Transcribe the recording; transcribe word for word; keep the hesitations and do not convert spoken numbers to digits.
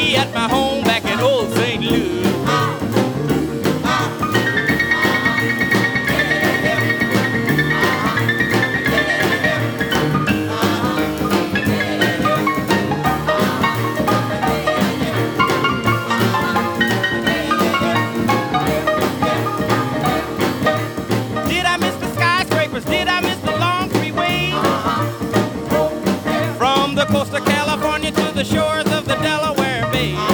me at my home back in old Saint Louis. Did I miss the skyscrapers? Did I miss the long freeway? From the coast of California to the shores of the Delaware Bay.